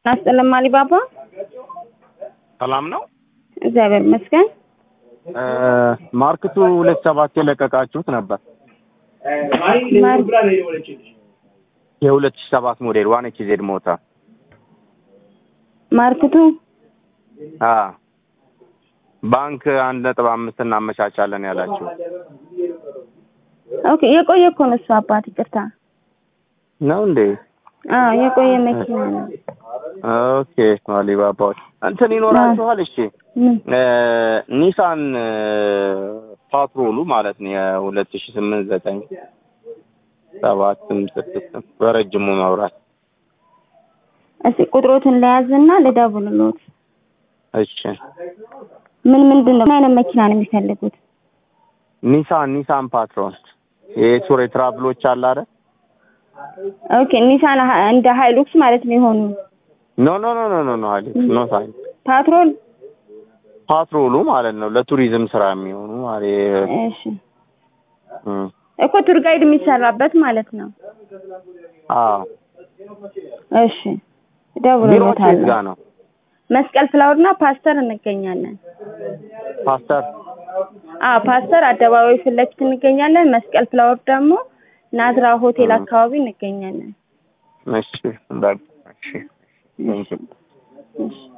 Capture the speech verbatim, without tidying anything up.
አስጠለም አሊባባ ሰላም ነው እግዚአብሔር ይመስገን ማርክቱ ሁለት ሰባት የለቀቃችሁት ነበር የሁለት ሰባት ሞዴል ዋን ኤች ዜድ ሞተር ማርክቱ አ ባንክ አንድ ነጥብ አምስት እናመቻቻለን ያላችሁ ኦኬ የቆየ እኮ ነው እሱ አባት ይቅርታ ነው እንዴ አዎ የቆየ መኪና ነው ኦኬ አሊባባ እንትን ይኖራችኋል እሺ ኒሳን ፓትሮሉ ማለት ነው የ2008 ዘጠኝ ሰባት ስድስት በረጅሙ መብራት እሺ ቁጥሮትን ለያዝና ለዳቡልሎት እሺ ምን ምንድነው ምን አይነት መኪና ነው የሚፈልጉት ኒሳን ኒሳን ፓትሮል የሱሬ ትራቭሎች አለ አይደል ኦኬ ኒሳን እንደ ሃይሉክስ ማለት ነው ይሆኑ ኖ ኖ ኖ ኖ ኖ ሃይሉክስ ኖ ሳይ ፓትሮል ፓትሮሉ ማለት ነው ለቱሪዝም ስራ የሚሆኑ ማለት እሺ እኮ ቱር ጋይድ የሚሰራበት ማለት ነው አዎ እሺ ደውሎታል ነው መስቀል ፍላወርና ፓስተር እንገኛለን ፓስተር አዎ ፓስተር አደባባይ ፍለክት እንገኛለን መስቀል ፍላወር ደግሞ ናዝራ ሆቴል አካባቢ እንገኛለን እሺ በቃ እሺ